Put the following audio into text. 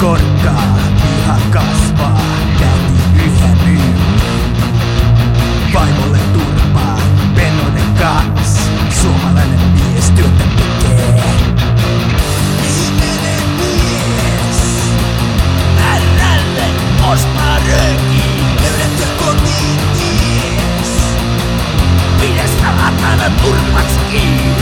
korkkaa, piha kasvaa, täti yhä myy. Vaimolle turpaa, pennoinen kans, suomalainen mies työtä tekee. Viimeinen mies, määrälle ostaa röökiin, löydätkö kotiin ties? Pidä saatana turvaks kiinni.